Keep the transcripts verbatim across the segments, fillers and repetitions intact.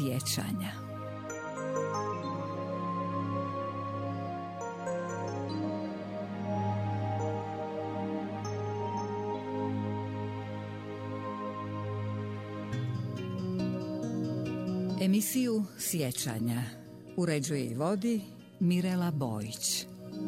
sjećanja. Emisiju Sjećanja uređuje i vodi Mirela Bojić.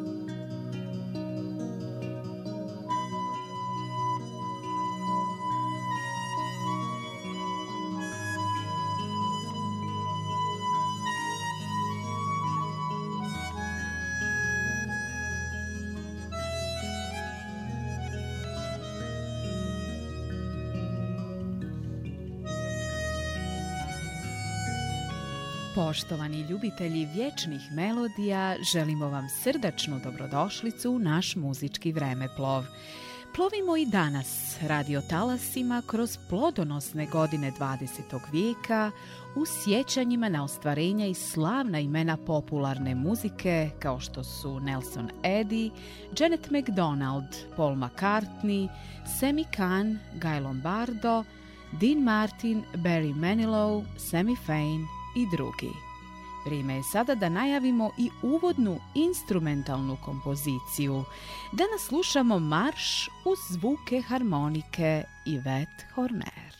Poštovani ljubitelji vječnih melodija, želimo vam srdačnu dobrodošlicu u naš muzički vremeplov. Plovimo i danas radio talasima kroz plodonosne godine dvadesetog vijeka u sjećanjima na ostvarenja i slavna imena popularne muzike kao što su Nelson Eddy, Janet MacDonald, Paul McCartney, Sammy Cahn, Guy Lombardo, Dean Martin, Barry Manilow, Sammy Fain i drugi. Vrijeme je sada da najavimo i uvodnu instrumentalnu kompoziciju. Danas slušamo marš uz zvuke harmonike Yvette Horner.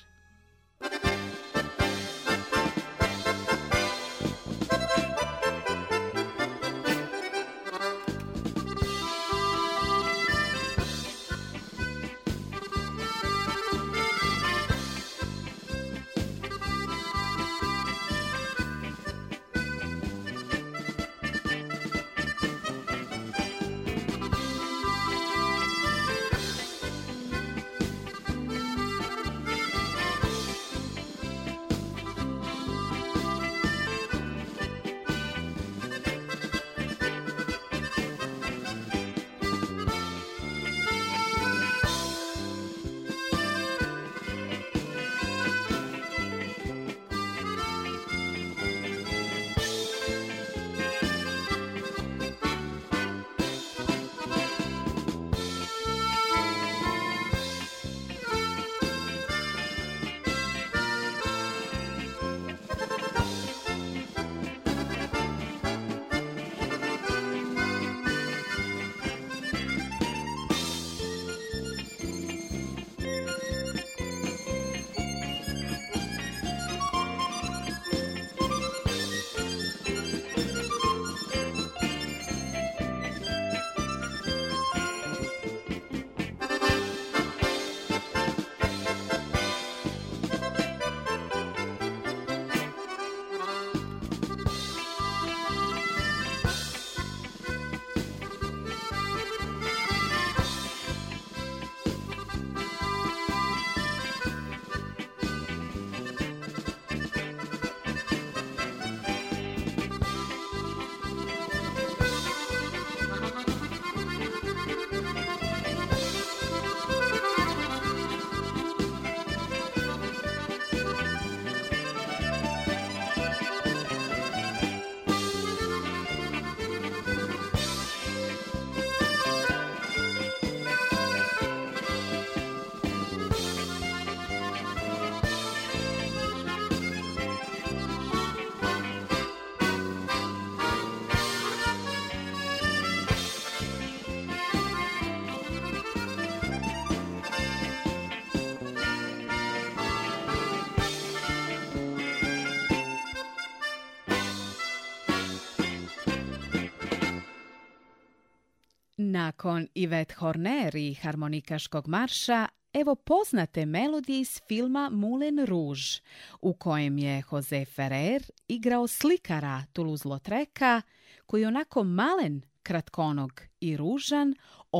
Nakon Yvette Horner i harmonikaškog marša, evo poznate melodije iz filma Moulin Rouge, u kojem je Jose Ferrer igrao slikara Toulouse-Lautreka, koji onako malen, kratkonog i ružan,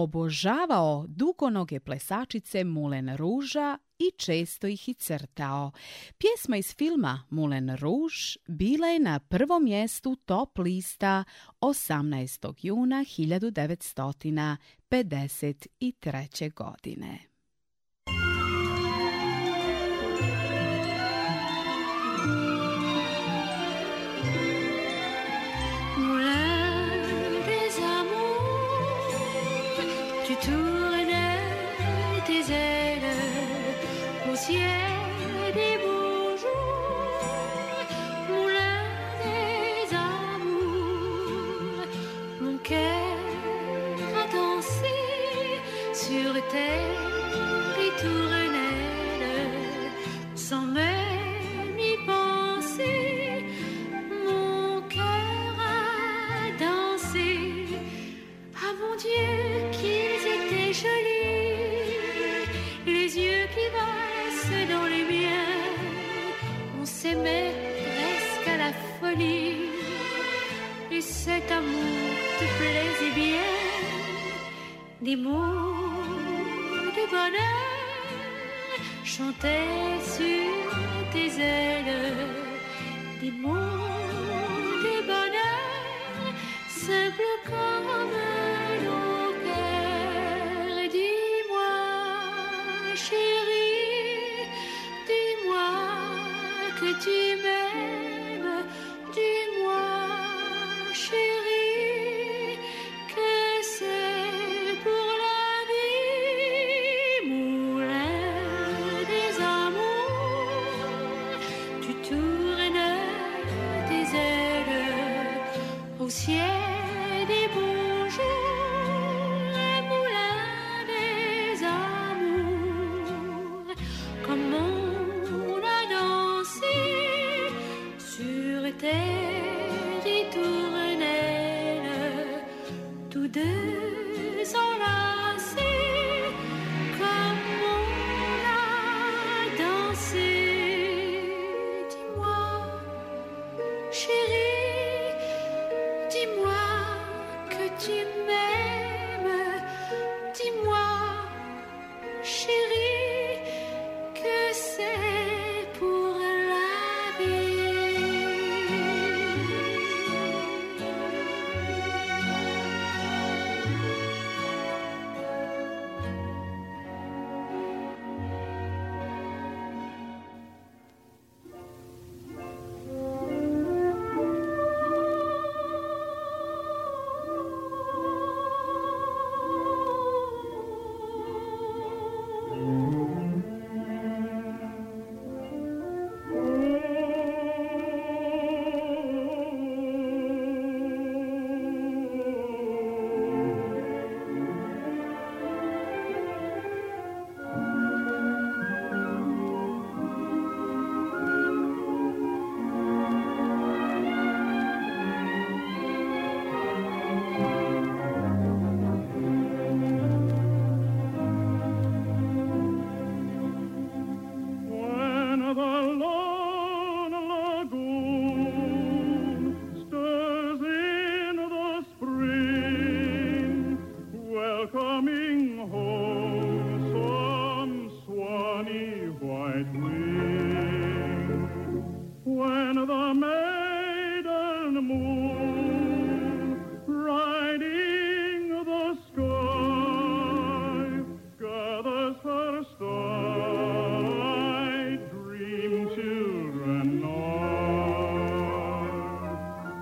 obožavao dugonoge plesačice Moulin Rougea i često ih i crtao. Pjesma iz filma Moulin Rouge bila je na prvom mjestu top lista osamnaestog juna hiljadu devetsto pedeset treće. godine. Ciel des beaux jours, jolie et cet amour te plaisait bien. Des mots de bonheur chantaient sur tes ailes. Des mots de bonheur simples comme nos cœurs. Dis-moi, chérie, dis-moi que tu m'aimes. Dis-moi, chérie, que c'est pour la vie. Moulin des amours, tu tournes tes ailes au ciel des beaux jours. Moulin des amours, comme on a dansé sur terre et tournelle, tous deux enlacés, comme on a dansé. Dis-moi, chérie, dis-moi que tu m'aimes. Dis-moi, chérie, que c'est pour la vie. When the lone lagoon stirs in the spring, welcoming home some swanny white wing. When the maiden moon, riding the sky, gathers her starlight dream children nigh.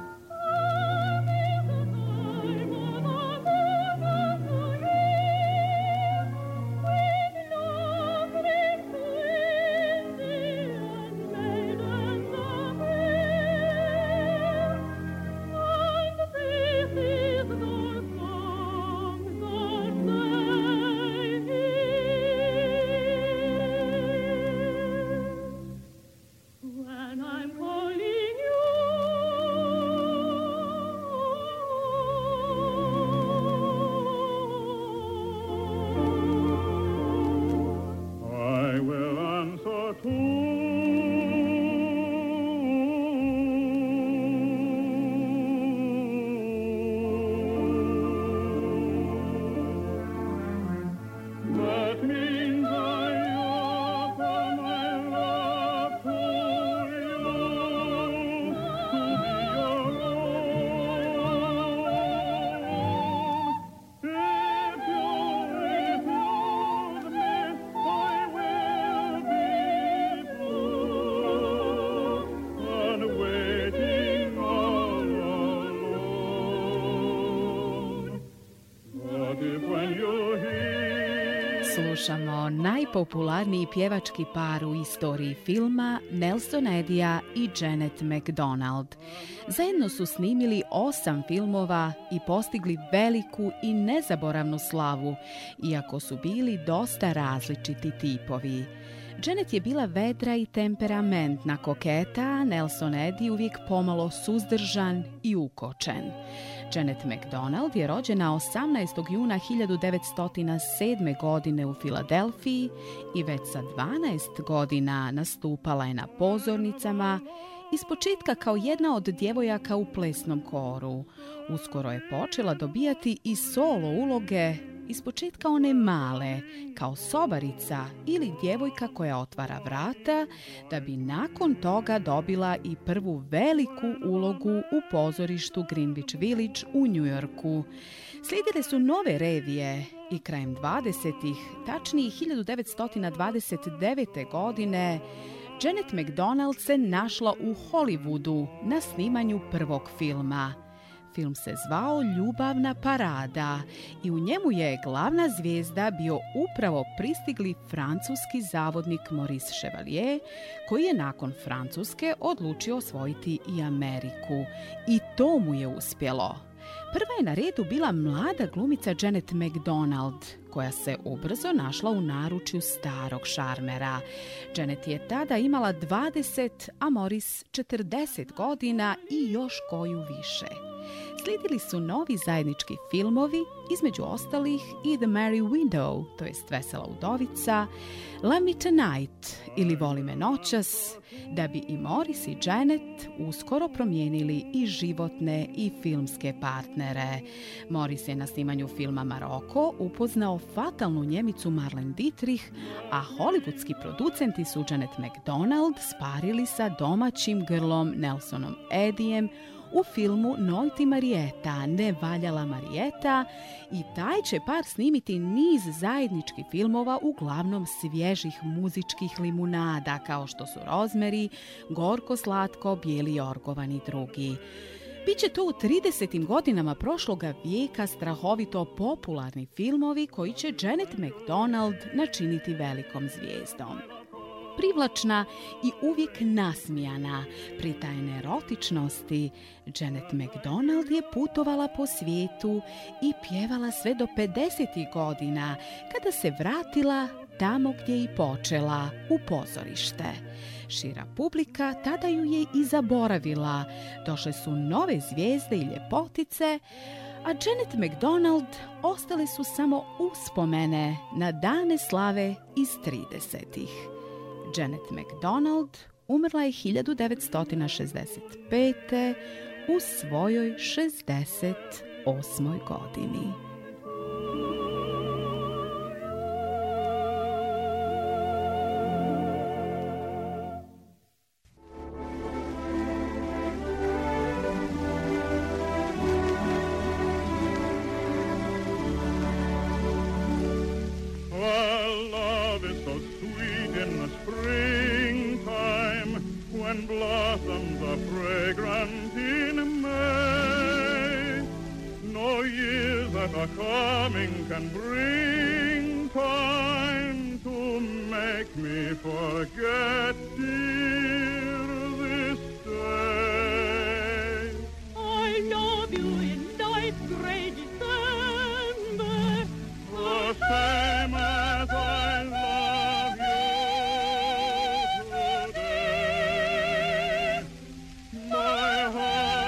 When I'm calling you, I will answer too. That means I offer my love to you, to be your own. If you refuse me, I will be blue and waiting all alone. But if when you hear Slušamo najpopularniji pjevački par u istoriji filma, Nelson Edija i Janet MacDonald. Zajedno su snimili osam filmova i postigli veliku i nezaboravnu slavu, iako su bili dosta različiti tipovi. Janet je bila vedra i temperamentna koketa, a Nelson Eddy uvijek pomalo suzdržan i ukočen. Janet MacDonald je rođena osamnaestog juna hiljadu devetsto sedme. godine u Filadelfiji i već sa dvanaest godina nastupala je na pozornicama ispočetka kao jedna od djevojaka u plesnom koru. Uskoro je počela dobijati i solo uloge, ispočetka one male, kao sobarica ili djevojka koja otvara vrata, da bi nakon toga dobila i prvu veliku ulogu u pozorištu Greenwich Village u Njujorku. Slijedile su nove revije i krajem dvadesetih, tačnije hiljadu devetsto dvadeset devete. godine, Janet MacDonald se našla u Hollywoodu na snimanju prvog filma. Film se zvao Ljubavna parada i u njemu je glavna zvijezda bio upravo pristigli francuski zavodnik Maurice Chevalier, koji je nakon Francuske odlučio osvojiti i Ameriku. I to mu je uspjelo. Prva je na redu bila mlada glumica Janet MacDonald, koja se ubrzo našla u naručju starog šarmera. Janet je tada imala dvadeset, a Maurice četrdeset godina i još koju više. Slijedili su novi zajednički filmovi, između ostalih i The Merry Widow, to jest Vesela udovica, Love Me Tonight ili Voli me noćas, da bi i Maurice i Janet uskoro promijenili i životne i filmske partnere. Maurice je na snimanju filma Maroko upoznao fatalnu Njemicu Marlene Dietrich, a hollywoodski producenti su Janet MacDonald sparili sa domaćim grlom Nelsonom Eddyjem u filmu Nojti Marieta, Nevaljala Marieta, i taj će par snimiti niz zajedničkih filmova, uglavnom svježih muzičkih limunada, kao što su Rosemary, Gorko slatko, Bijeli jorgovan i drugi. Biće to u tridesetim godinama prošloga vijeka strahovito popularni filmovi koji će Janet MacDonald načiniti velikom zvijezdom. Privlačna i uvijek nasmijana, pritajene erotičnosti, Janet MacDonald je putovala po svijetu i pjevala sve do pedesetih godina, kada se vratila tamo gdje i počela, u pozorište. Šira publika tada ju je i zaboravila. Došle su nove zvijezde i ljepotice, a Janet MacDonald ostale su samo uspomene na dane slave iz tridesetih. Janet MacDonald umrla je hiljadu devetsto šezdeset pete. u svojoj šezdeset osmoj godini.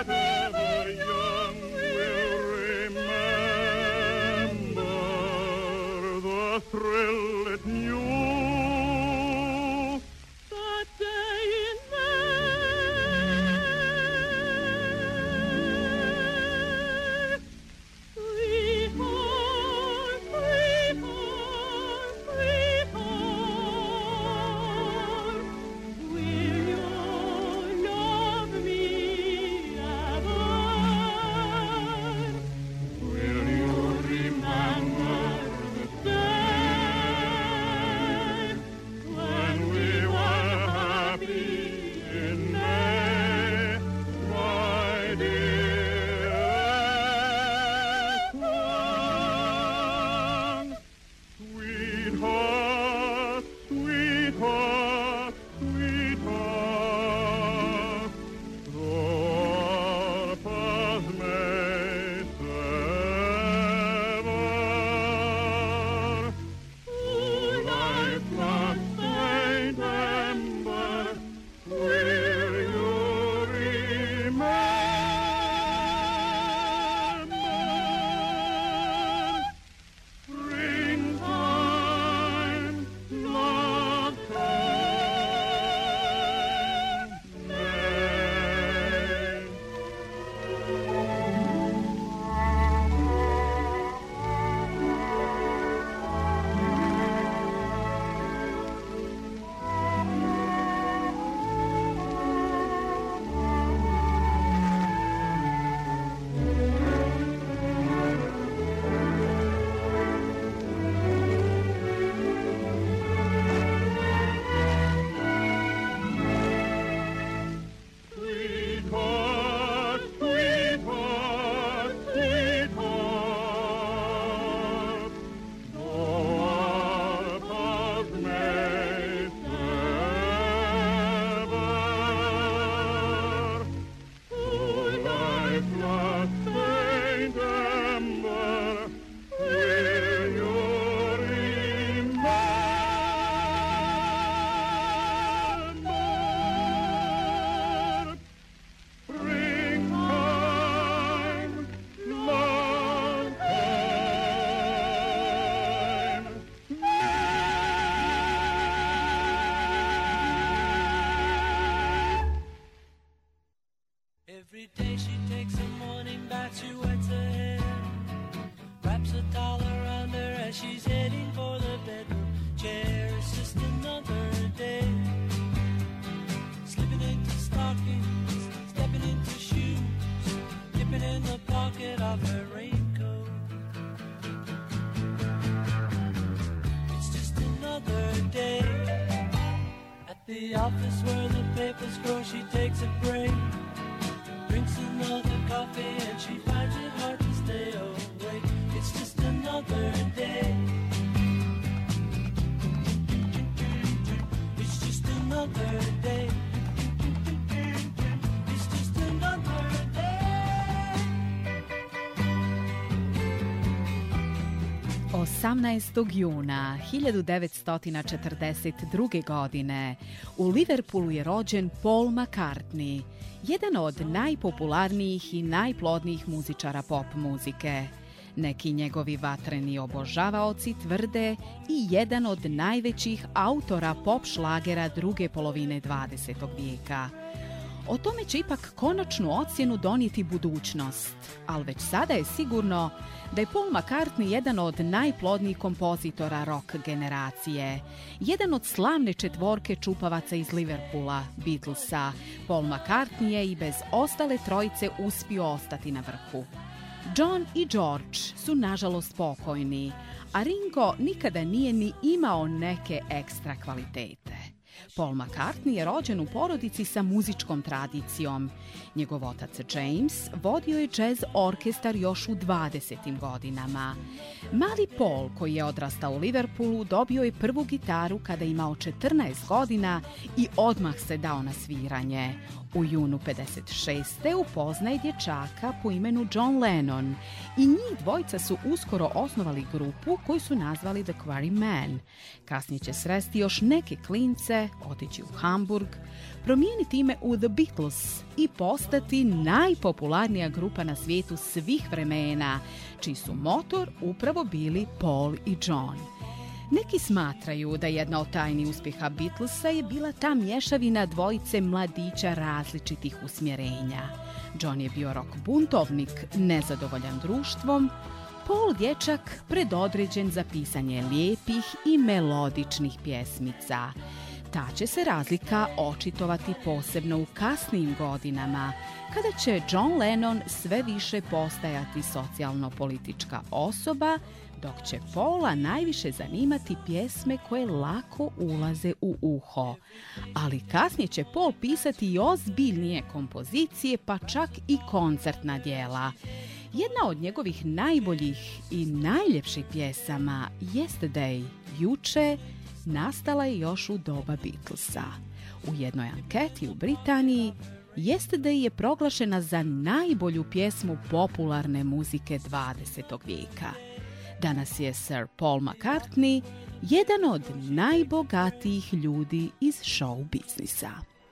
Remember day she takes a morning bath, she wets her hair, wraps a towel around her as she's heading for the bedroom chair. It's just another day, slipping into stockings, stepping into shoes, dipping in the pocket of her raincoat. It's just another day. At the office where the papers grow, she takes a break, drinks another coffee, and she finds it hard to stay awake. It's just another day. It's just another day. It's just another day. osamnaestog juna hiljadu devetsto četrdeset druge. godine u Liverpoolu je rođen Paul McCartney, jedan od najpopularnijih i najplodnijih muzičara pop muzike. Neki njegovi vatreni obožavaoci tvrde i jedan od najvećih autora pop šlagera druge polovine dvadesetog vijeka. O tome će ipak konačnu ocjenu donijeti budućnost, ali već sada je sigurno da je Paul McCartney jedan od najplodnijih kompozitora rock generacije. Jedan od slavne četvorke čupavaca iz Liverpoola, Beatlesa, Paul McCartney je i bez ostale trojice uspio ostati na vrhu. John i George su nažalost pokojni, a Ringo nikada nije ni imao neke ekstra kvalitete. Paul McCartney je rođen u porodici sa muzičkom tradicijom. Njegov otac James vodio je jazz orkestar još u dvadesetim godinama. Mali Paul, koji je odrastao u Liverpoolu, dobio je prvu gitaru kada je imao četrnaest godina i odmah se dao na sviranje. U junu pedeset šeste upoznaje dječaka po imenu John Lennon i njih dvojica su uskoro osnovali grupu koju su nazvali The Quarrymen. Kasnije će sresti još neke klince, otići u Hamburg, promijeniti ime u The Beatles i postati najpopularnija grupa na svijetu svih vremena, čiji su motor upravo bili Paul i John. Neki smatraju da jedna od tajni uspjeha Beatlesa je bila ta mješavina dvojice mladića različitih usmjerenja. John je bio rock buntovnik, nezadovoljan društvom, Paul dječak predodređen za pisanje lijepih i melodičnih pjesmica. Ta će se razlika očitovati posebno u kasnijim godinama, kada će John Lennon sve više postajati socijalno-politička osoba, dok će Paula najviše zanimati pjesme koje lako ulaze u uho. Ali kasnije će Paul pisati i ozbiljnije kompozicije, pa čak i koncertna djela. Jedna od njegovih najboljih i najljepših pjesama, Yesterday, juče, nastala je još u doba Beatlesa. U jednoj anketi u Britaniji Yesterday je proglašena za najbolju pjesmu popularne muzike dvadesetog vijeka. Danas je Sir Paul McCartney jedan od najbogatijih ljudi iz show biznisa.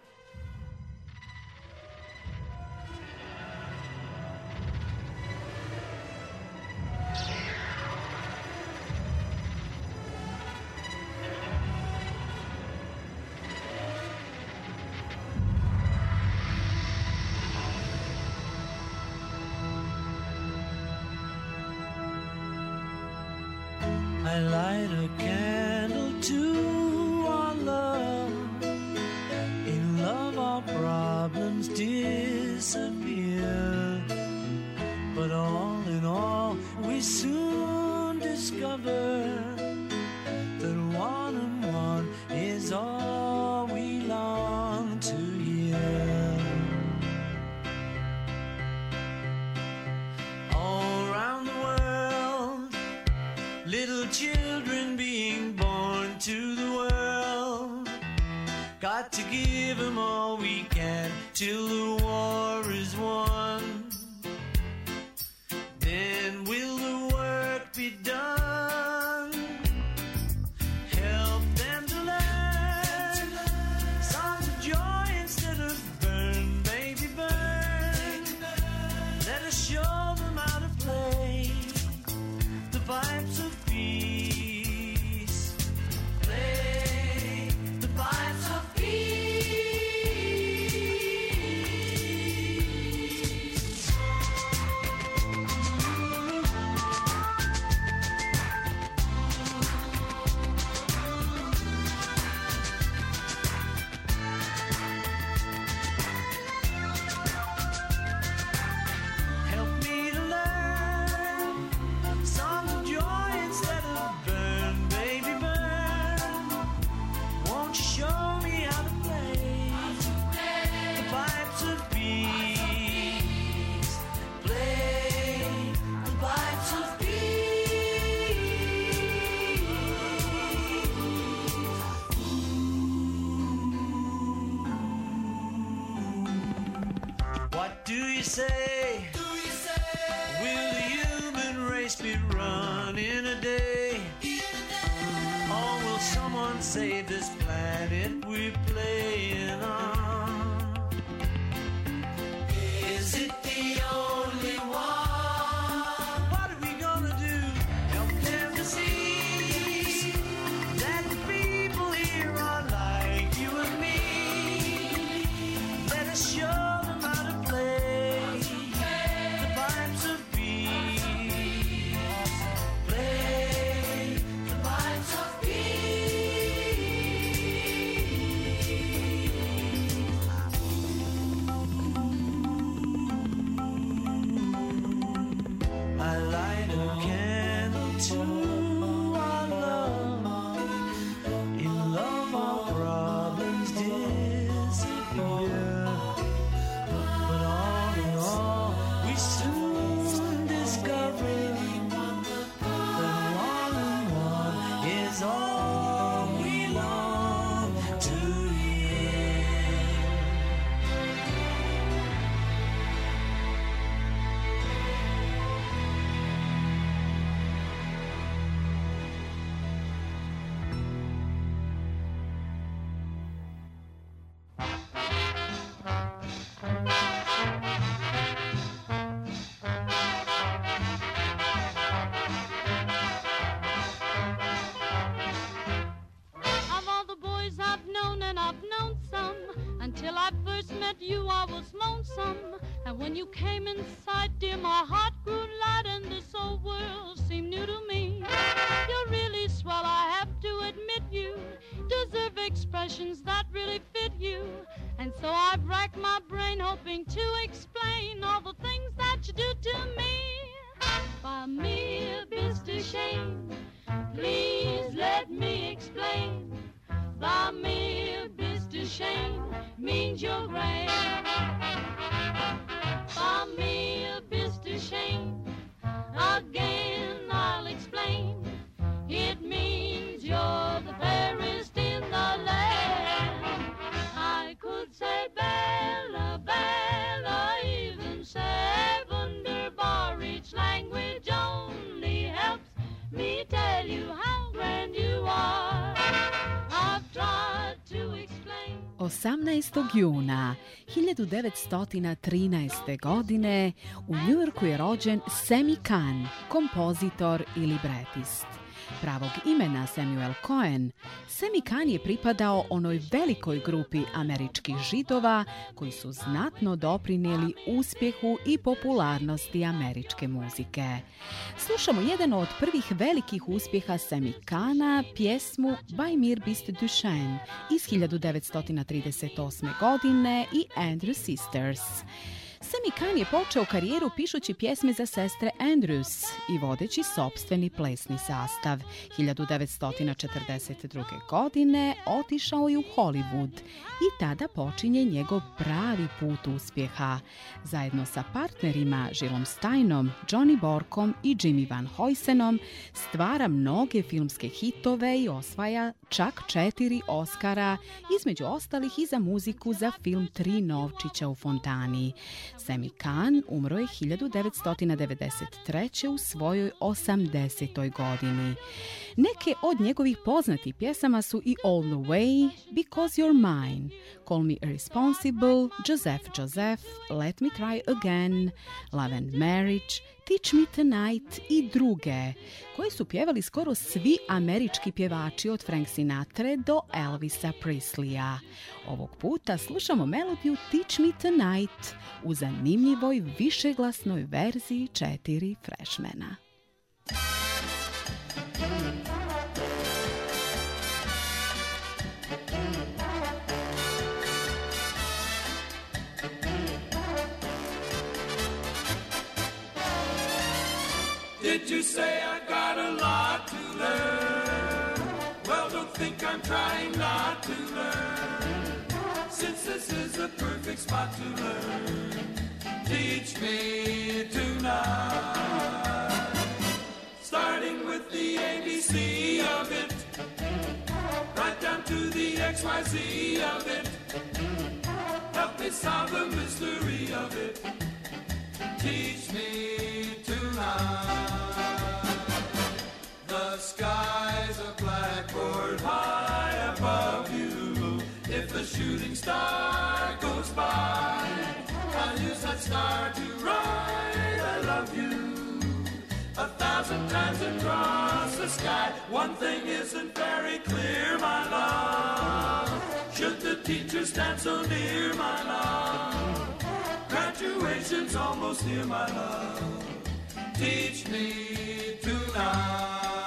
I light a candle to our love. In love our problems disappear. But all in all we soon discover that one and one is all we long to hear. All around the world, little children being born to the world. Got to give them all we can till the war is won. Then will the work be done? Help them to learn songs of joy instead of burn, baby, burn. Let us show them how to play the pipes of peace. Play the pipes of peace. say? Do you say? Will the human race be run in a day? In a day? Or will someone save this planet we're playing on? Is it the only one? What are we gonna do? Help them to see that the people here are like you and me. Let us show them how to play the pipes of peace. Play the pipes of I light a candle to our love. In love, our problems disappear. But all in all, we soon discover that one and one is all we long to hear. Of all the boys I've known, and I've known some, until I first met you I was lonesome. And when you came in sight, dear, my heart grew light, and this old world seemed new to me. You're really swell, I have to admit you deserve expressions that really fit you. And so I've racked my brain hoping to explain all the things that you do to me. By mere Mister Shane, please let me explain. By mere Mister Shane means you're great. By mere Mister Shane, again I'll explain. It means you're the fairest in the land. I could say Bella, Bella, even say wunderbar. Each language only helps me tell you how grand you are. I've tried to explain. osamnaestog juna hiljadu devetsto trinaeste. godine u Njujorku je rođen Sammy Cahn, kompozitor i libretist. Pravog imena Samuel Cohen, Sammy Cahn je pripadao onoj velikoj grupi američkih židova koji su znatno doprinijeli uspjehu i popularnosti američke muzike. Slušamo jedan od prvih velikih uspjeha Sammy Cahna, pjesmu Bei mir bist du schön iz hiljadu devetsto trideset osme. godine i Andrews Sisters. Sammy Cahn je počeo karijeru pišući pjesme za sestre Andrews i vodeći sopstveni plesni sastav. hiljadu devetsto četrdeset druge. godine otišao je u Hollywood i tada počinje njegov pravi put uspjeha. Zajedno sa partnerima Gillom Steinom, Johnny Borkom i Jimmy Van Huysenom stvara mnoge filmske hitove i osvaja čak četiri Oscara, između ostalih i za muziku za film Tri novčića u fontani. Sammy Cahn umro je hiljadu devetsto devedeset treće. u svojoj osamdesetoj. godini. Neke od njegovih poznatih pjesama su i All the Way, Because You're Mine, Call Me Irresponsible, Joseph Joseph, Let Me Try Again, Love and Marriage, Teach Me Tonight i druge, koje su pjevali skoro svi američki pjevači od Frank Sinatre do Elvisa Presleya. Ovog puta slušamo melodiju Teach Me Tonight u zanimljivoj višeglasnoj verziji četiri freshmana. Did you say I got a lot to learn? Well, don't think I'm trying not to learn, since this is a perfect spot to learn. Teach me tonight, starting with the A B C of it, right down to the X Y Z of it. Help me solve the mystery of it. teach me tonight. The sky's a blackboard high above you. If a shooting star goes by, I'll use that star to write I love you a thousand times across the sky. One thing isn't very clear, my love. Should the teacher stand so near, my love? Graduation's almost here, my love. Teach me tonight.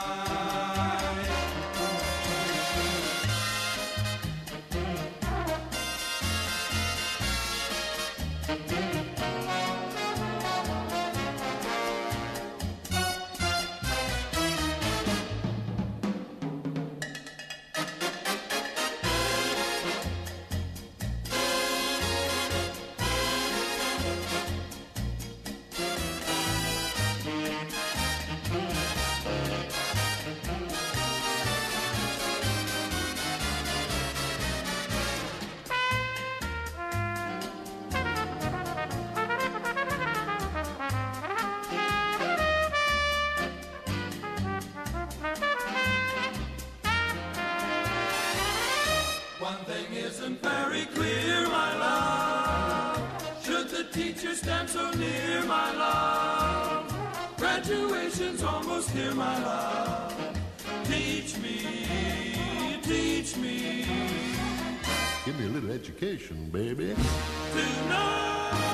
One thing isn't very clear, my love. Should the teacher stand so near, my love? Graduation's almost here, my love. Teach me, teach me. Give me a little education, baby. Tonight.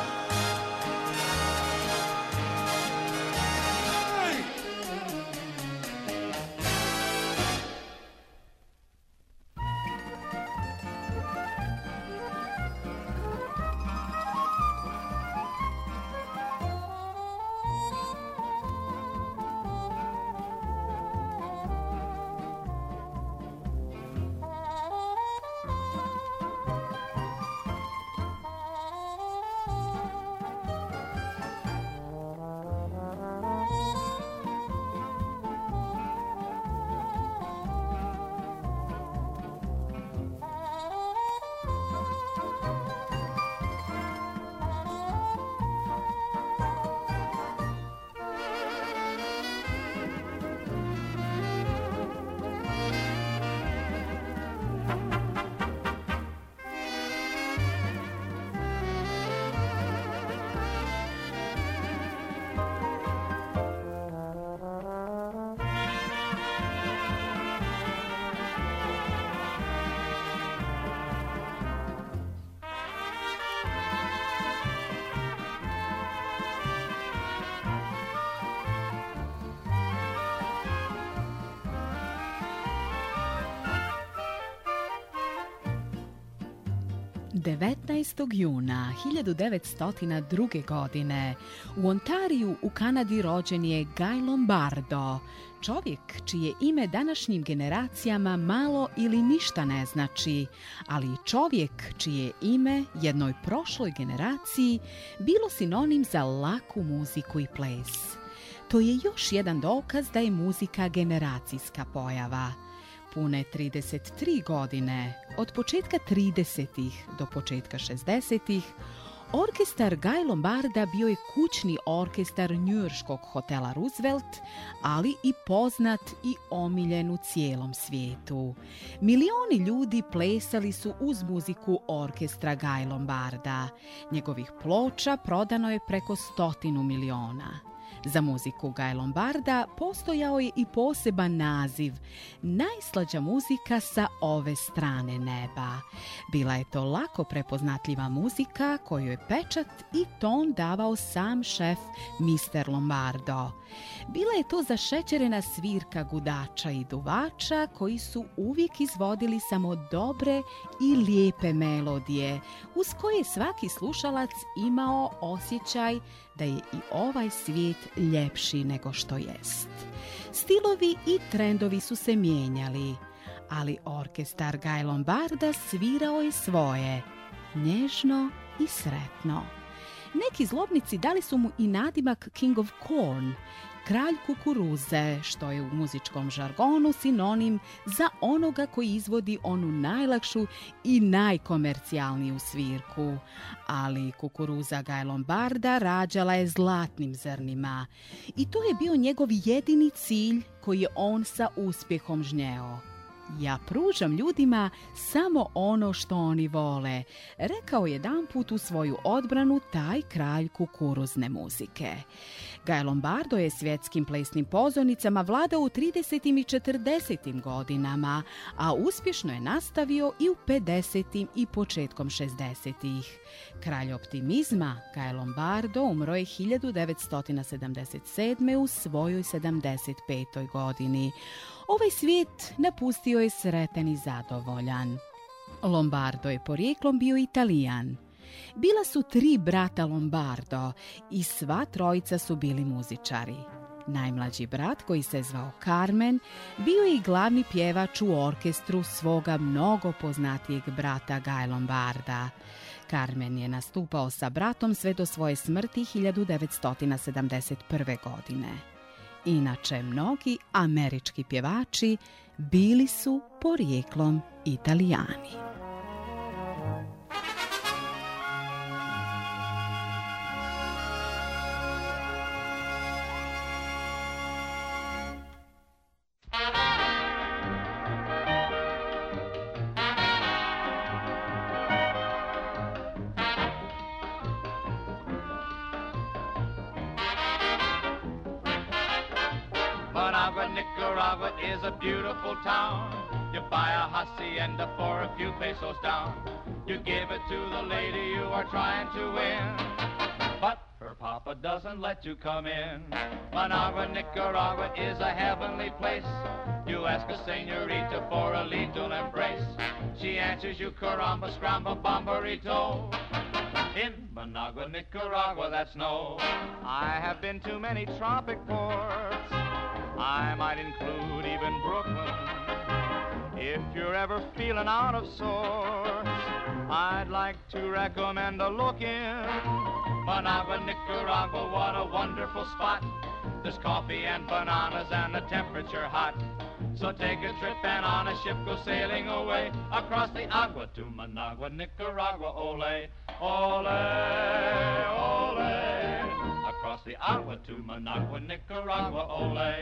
devetnaestog juna hiljadu devetsto druge. godine u Ontariju u Kanadi rođen je Guy Lombardo, čovjek čije ime današnjim generacijama malo ili ništa ne znači, ali i čovjek čije ime jednoj prošloj generaciji bilo sinonim za laku muziku i ples. To je još jedan dokaz da je muzika generacijska pojava. Pune trideset tri godine, od početka tridesetih do početka šezdesetih, orkestar Guy Lombarda bio je kućni orkestar njujorškog hotela Roosevelt, ali i poznat i omiljen u cijelom svijetu. Milioni ljudi plesali su uz muziku orkestra Guy Lombarda. Njegovih ploča prodano je preko stotinu miliona. Za muziku Guy Lombarda postojao je i poseban naziv, najslađa muzika sa ove strane neba. Bila je to lako prepoznatljiva muzika koju je pečat i ton davao sam šef mister Lombardo. Bila je to zašećerena svirka gudača i duvača koji su uvijek izvodili samo dobre i lijepe melodije, uz koje svaki slušalac imao osjećaj da je i ovaj svijet ljepši nego što jest. Stilovi i trendovi su se mijenjali, ali orkestar Guy Lombarda svirao je svoje, nježno i sretno. Neki zlobnici dali su mu i nadimak King of Corn, kralj kukuruze, što je u muzičkom žargonu sinonim za onoga koji izvodi onu najlakšu i najkomercijalniju svirku. Ali kukuruza Guy Lombarda rađala je zlatnim zrnima i to je bio njegov jedini cilj koji je on sa uspjehom žnjeo. Ja pružam ljudima samo ono što oni vole, rekao jedanput u svoju odbranu taj kralj kukuruzne muzike. Guy Lombardo je svjetskim plesnim pozornicama vladao u tridesetim i četrdesetim godinama, a uspješno je nastavio i u pedesetim i početkom šezdesetih. Kralj optimizma Guy Lombardo umro je hiljadu devetsto sedamdeset sedme. u svojoj sedamdeset petoj godini. Ovaj svijet napustio je sretan i zadovoljan. Lombardo je porijeklom bio Italijan. Bila su tri brata Lombardo i sva trojica su bili muzičari. Najmlađi brat, koji se zvao Carmen, bio je i glavni pjevač u orkestru svoga mnogo poznatijeg brata Guy Lombarda. Carmen je nastupao sa bratom sve do svoje smrti hiljadu devetsto sedamdeset prve. godine. Inače, mnogi američki pjevači bili su porijeklom Italijani. Managua, Nicaragua is a beautiful town. You buy a hacienda for a few pesos down. You give it to the lady you are trying to win, but her papa doesn't let you come in. Managua, Nicaragua is a heavenly place. You ask a senorita for a lethal embrace. She answers you caramba, scramba, bomberito. In Managua, Nicaragua, that's no. I have been to many tropic ports. I might include even Brooklyn. If you're ever feeling out of sorts, I'd like to recommend a look in Managua, Nicaragua. What a wonderful spot. There's coffee and bananas and the temperature hot. So take a trip and on a ship go sailing away across the agua to Managua, Nicaragua. Ole, ole, ole. Across the agua to Managua, Nicaragua. Ole.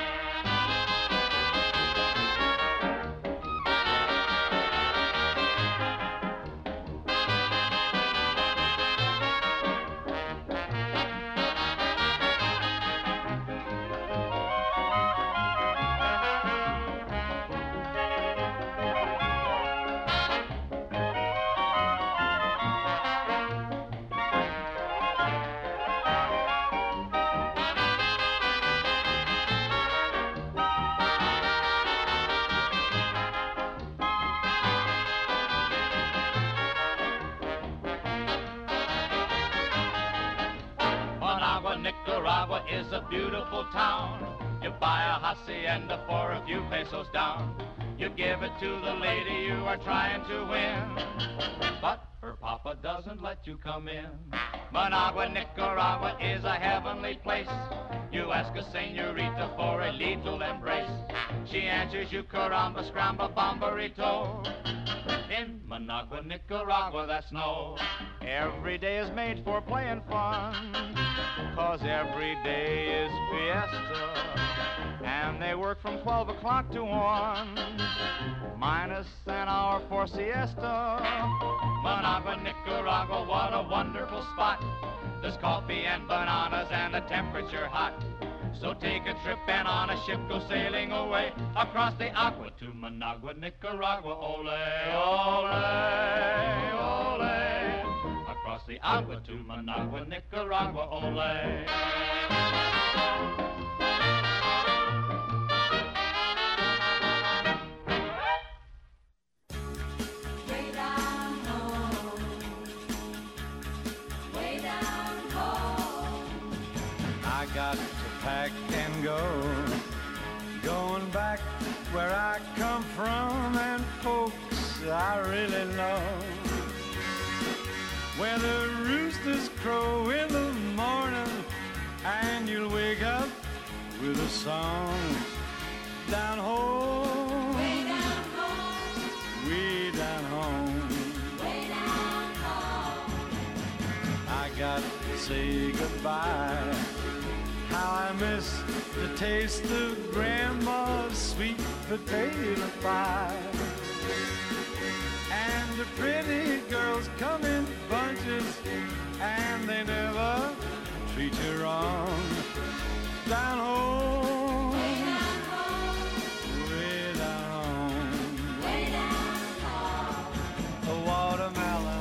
Nicaragua is a beautiful town. You buy a hacienda for a few pesos down. You give it to the lady you are trying to win, but her papa doesn't let you come in. Managua, Nicaragua is a heavenly place. You ask a senorita for a lethal embrace. She answers you caramba, scramba, bomberito. In Managua, Nicaragua, that's no. Every day is made for playing fun, 'cause every day is fiesta. And they work from twelve o'clock to one, minus an hour for siesta. Managua, Nicaragua, what a wonderful spot. There's coffee and bananas and the temperature hot. So take a trip and on a ship go sailing away across the agua to Managua, Nicaragua. Ole, ole, ole. Across the agua to Managua, Nicaragua. Ole. Got to pack and go, going back where I come from, and folks I really love, where the roosters crow in the morning and you'll wake up goodbye. How I miss the taste of Grandma's sweet potato pie. And the pretty girls come in bunches, and they never treat you wrong. Down home, way down home, way down home, a watermelon.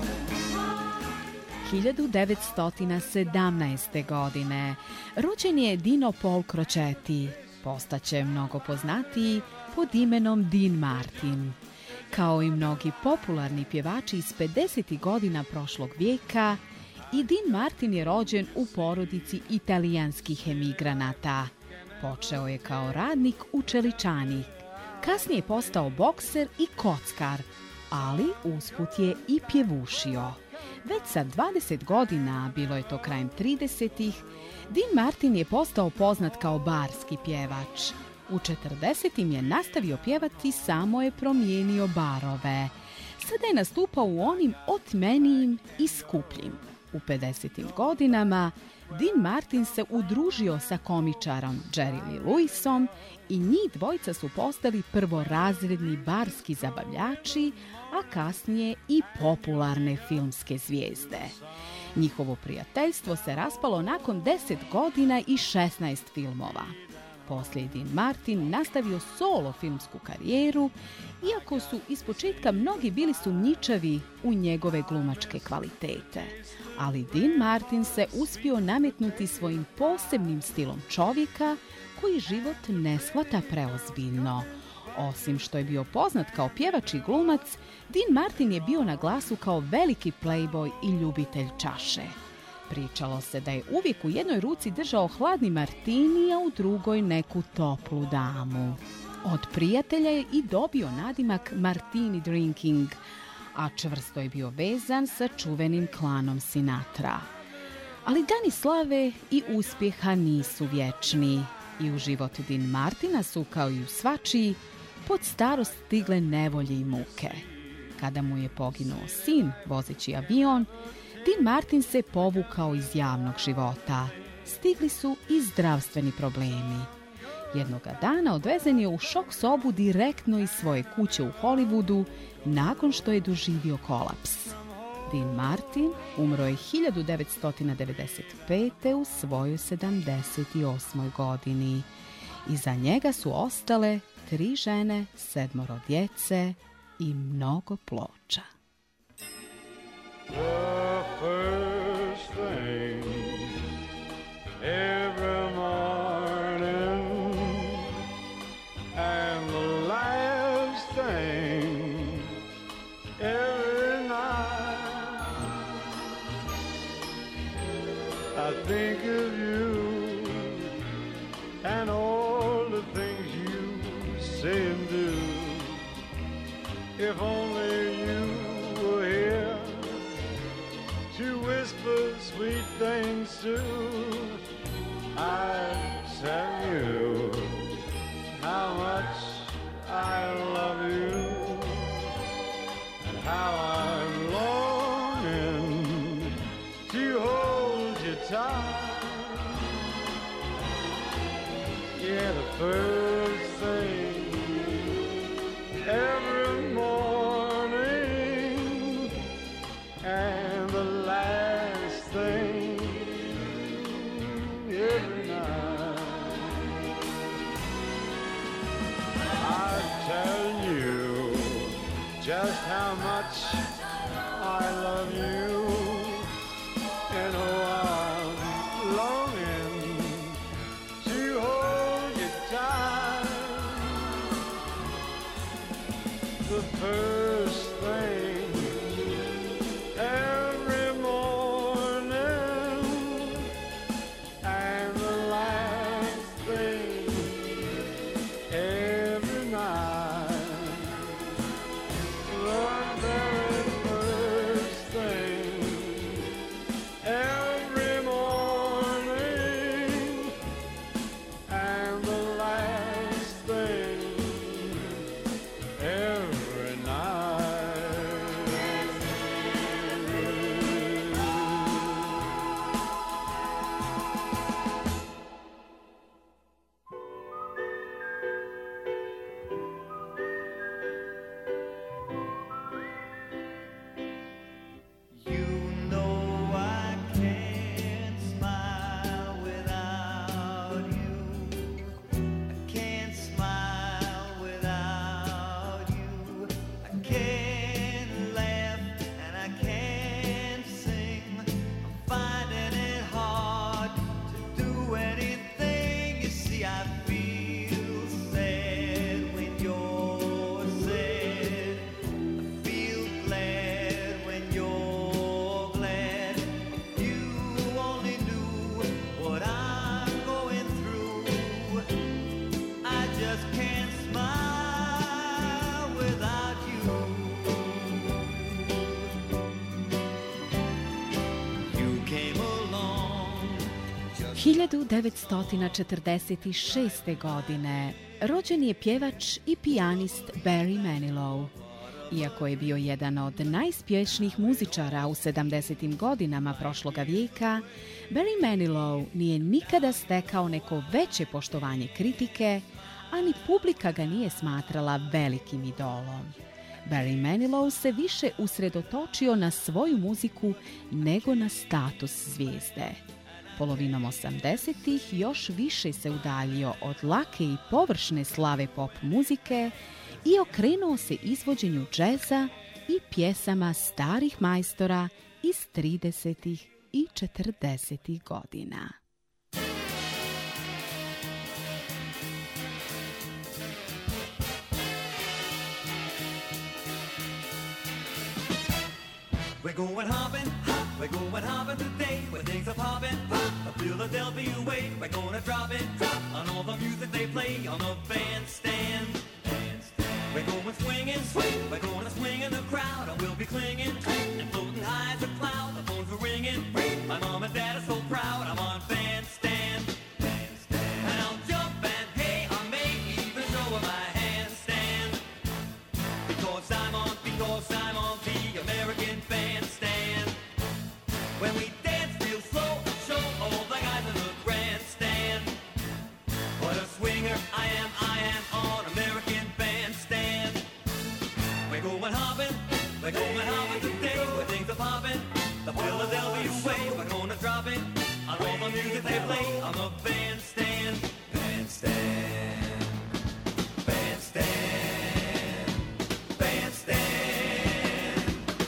hiljadu devetsto sedamnaeste. godine rođen je Dino Paul Crocetti, postaće mnogo poznatiji pod imenom Dean Martin. Kao i mnogi popularni pjevači iz pedesetih godina prošlog vijeka, i Dean Martin je rođen u porodici italijanskih emigranata. Počeo je kao radnik u čeličani. Kasnije je postao bokser i kockar, ali usput je i pjevušio. Već sa dvadeset godina, bilo je to krajem tridesetih, Dean Martin je postao poznat kao barski pjevač. U četrdesetim je nastavio pjevati, samo je promijenio barove. Sada je nastupao u onim otmenijim i skupljim. U pedesetim godinama Dean Martin se udružio sa komičarom Jerry Lee Lewisom i njih dvojica su postali prvorazredni barski zabavljači, a kasnije i popularne filmske zvijezde. Njihovo prijateljstvo se raspalo nakon deset godina i šesnaest filmova. Poslije je Dean Martin nastavio solo filmsku karijeru, iako su ispočetka mnogi bili sumnjičavi u njegove glumačke kvalitete. Ali Dean Martin se uspio nametnuti svojim posebnim stilom čovjeka koji život ne shvata preozbiljno. Osim što je bio poznat kao pjevač i glumac, Dean Martin je bio na glasu kao veliki playboy i ljubitelj čaše. Pričalo se da je uvijek u jednoj ruci držao hladni martini, a u drugoj neku toplu damu. Od prijatelja je i dobio nadimak Martini Drinking, a čvrsto je bio vezan sa čuvenim klanom Sinatra. Ali dani slave i uspjeha nisu vječni i u život Dean Martina su, kao i u svačiji, pod starost stigle nevolje i muke. Kada mu je poginuo sin vozeći avion, Dean Martin se povukao iz javnog života. Stigli su i zdravstveni problemi. Jednoga dana odvezen je u šok sobu direktno iz svoje kuće u Hollywoodu nakon što je doživio kolaps. Dean Martin umro je hiljadu devetsto devedeset pete. u svojoj sedamdeset osmoj godini. Iza njega su ostale tri žene, sedmoro djece i mnogo ploča. The first thing every morning and the last thing every night, I think of you and all the things you say and do. If only you were here to whisper sweet things to, I'd tell you how much I love you and how I'm longing to hold you tight. Yeah, the first thing every morning and the last thing every night, I tell you just how much I love you and oh, I'm longing to hold you tight. The first thing every morning and the last thing every night. The very hiljadu devetsto četrdeset šeste. godine rođen je pjevač i pijanist Barry Manilow. Iako je bio jedan od najuspješnijih muzičara u sedamdesetim godinama prošloga vijeka, Barry Manilow nije nikada stekao neko veće poštovanje kritike, a ni publika ga nije smatrala velikim idolom. Barry Manilow se više usredotočio na svoju muziku nego na status zvijezde. Polovinom osamdesetih još više se udaljio od lake i površne slave pop muzike i okrenuo se izvođenju džeza i pjesama starih majstora iz tridesetih i četrdesetih godina. We're going hopping, hop, we're going hopping today, where things are popping, pop, the Philadelphia way. We're gonna drop it, drop, on all the music they play on the bandstand. bandstand. We're going swinging, swing, we're gonna swing in the crowd, and we'll be clinging, cling, and floating high as a cloud. The phones are ringing, ring, my mom and dad are so proud. I'm on bandstand, bandstand. And I'll jump and hey, I may even show my handstand, because I'm on, because I'm on the American bandstand. When we dance real slow and show all the guys in the grandstand. What a swinger I am, I am on American bandstand. We're going hopping, we're going hopping today, where things are popping, the Philadelphia way. We're gonna drop it on all the music they play on the bandstand. Bandstand, bandstand, bandstand,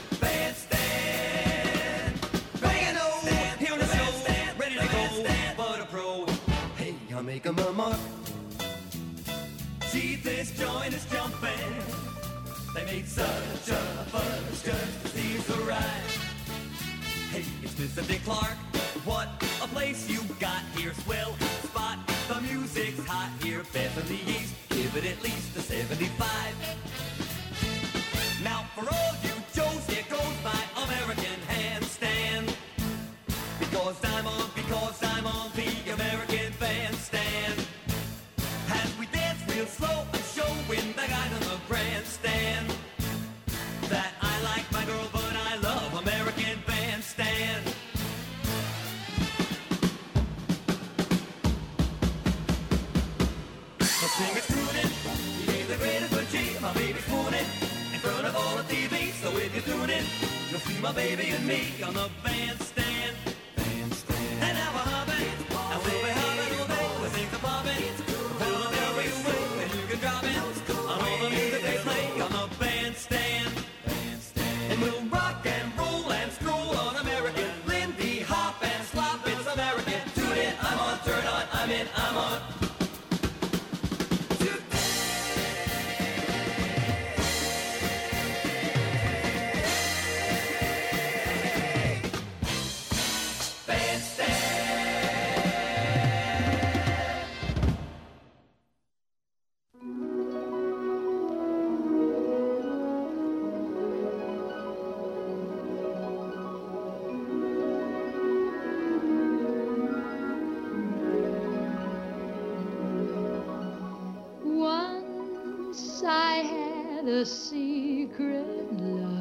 bandstand. Bang it on, here on the show, ready to go, but a pro. Hey, I'll make 'em a mark. See, this joint is jumping. They made such a fuss just to see us arrive. Hey, it's Mister Dick Clark. What a place you got here, swell spot. The music's hot here, best in the East. Give it at least a seventy-five. Now for all you Joes, here goes my American handstand. Because I'm on, because I'm on the American bandstand. As we dance real slow and showing the guys on the grandstand that I like my girl, but I love American bandstand. The singer's crooning, he gave the greatest good G, my baby's swooning in front of all the T V. So if you're tuning, you'll see my baby and me on the bandstand. Bandstand. And now we're hopping, and we'll be hopping all day. The things are popping, Philadelphia way, and you can drop it on all the music they play on the bandstand. Bandstand. And we'll rock and roll and stroll on American. Lindy hop and slop, it's American. Tune in, I'm on, turn on, I'm in, I'm on. A secret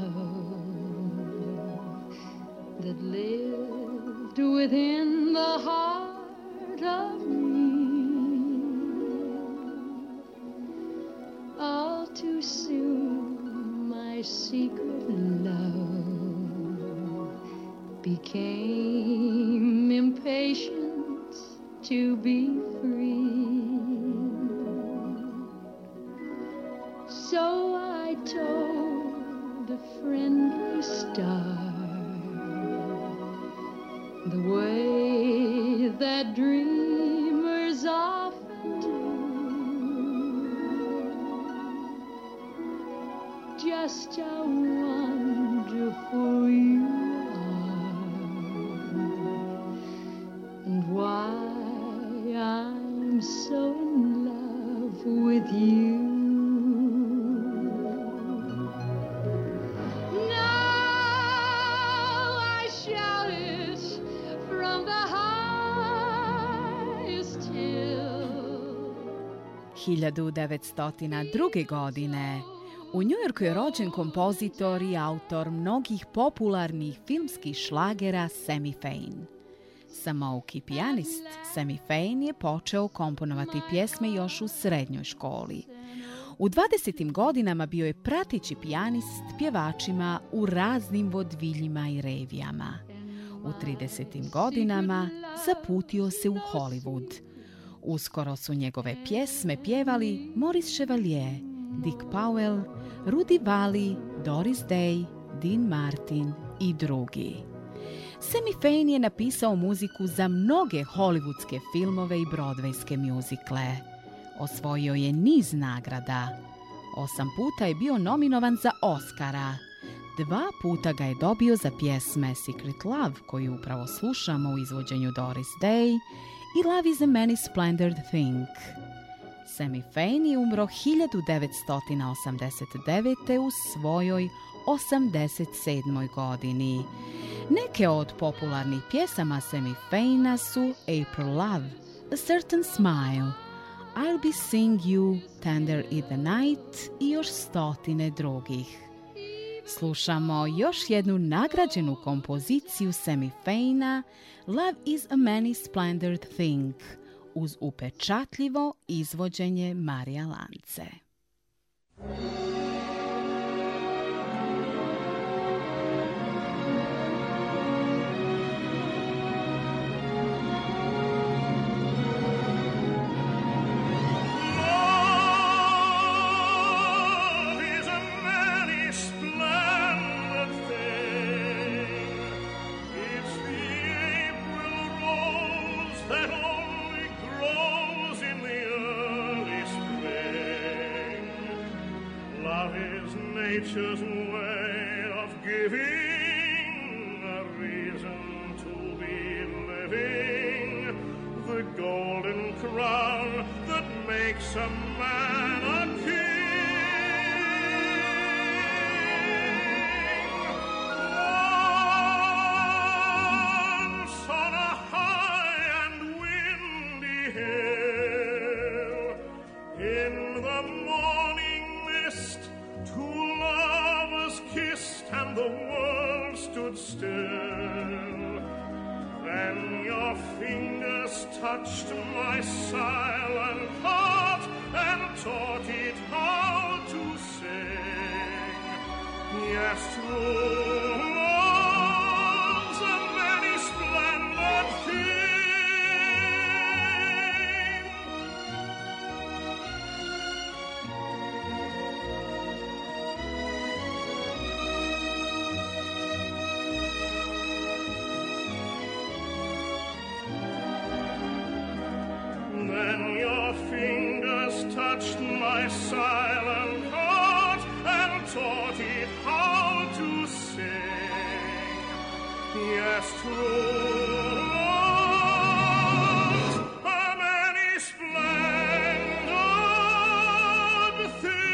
love that lived within the heart of me. All too soon my secret love became impatient to be free. So I told a friendly star the way that dreamers often do. Just how wonderful you are, and why I'm so in love with you. Now I shout it from the heart hiljadu devetsto druge. godine u Njujorku je rođen kompozitor i autor mnogih popularnih filmskih šlagera Sammy Fain. Samouki pijanist Sammy Fain je počeo komponovati pjesme još u srednjoj školi. U dvadesetim godinama bio je prateći pijanist pjevačima u raznim vodviljima i revijama. U tridesetim godinama zaputio se u Hollywood. Uskoro su njegove pjesme pjevali Maurice Chevalier, Dick Powell, Rudy Vallee, Doris Day, Dean Martin i drugi. Sammy Fain je napisao muziku za mnoge hollywoodske filmove i broadwayske mjuzikle. Osvojio je niz nagrada. Osam puta je bio nominovan za Oscara. Dva puta ga je dobio za pjesme Secret Love, koju upravo slušamo u izvođenju Doris Day, i Love is a Many Splendored Thing. Sammy Fain je umro hiljadu devetsto osamdeset devete. u svojoj osamdeset sedmoj godini. Neke od popularnih pjesama Sammy Faina su April Love, A Certain Smile, I'll Be Seeing You, Tender in the Night i još stotine drugih. Slušamo još jednu nagrađenu kompoziciju Sammy Faina, Love is a Many Splendored Thing, uz upečatljivo izvođenje Marija Lance. Nature's way of giving a reason to be living, the golden crown that makes a man a king. Once on a high and windy hill, in the morning mist, two lovers kissed and the world stood still. Then your fingers touched my silent heart and taught it how to sing. Yes, true love's a many splendid thing. Touched my silent heart and taught it how to sing. Yes, true love's a many splendid thing.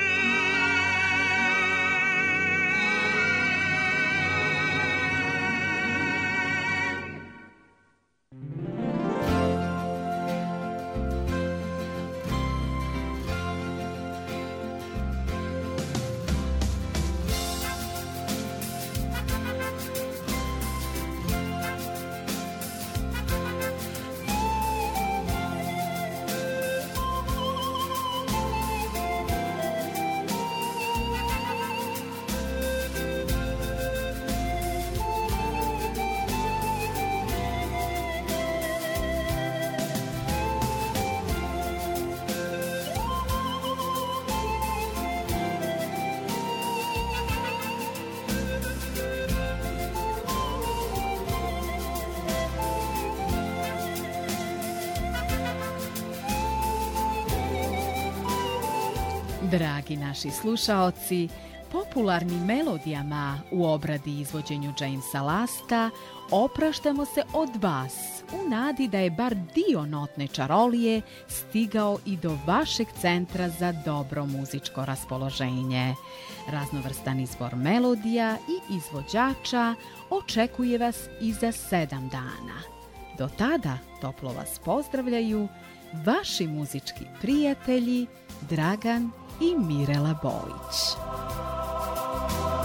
Dragi naši slušaoci, popularnim melodijama u obradi i izvođenju Jamesa Lasta opraštamo se od vas u nadi da je bar dio notne čarolije stigao i do vašeg centra za dobro muzičko raspoloženje. Raznovrstan izbor melodija i izvođača očekuje vas i za sedam dana. Do tada toplo vas pozdravljaju vaši muzički prijatelji Dragan i Mirela Bojić.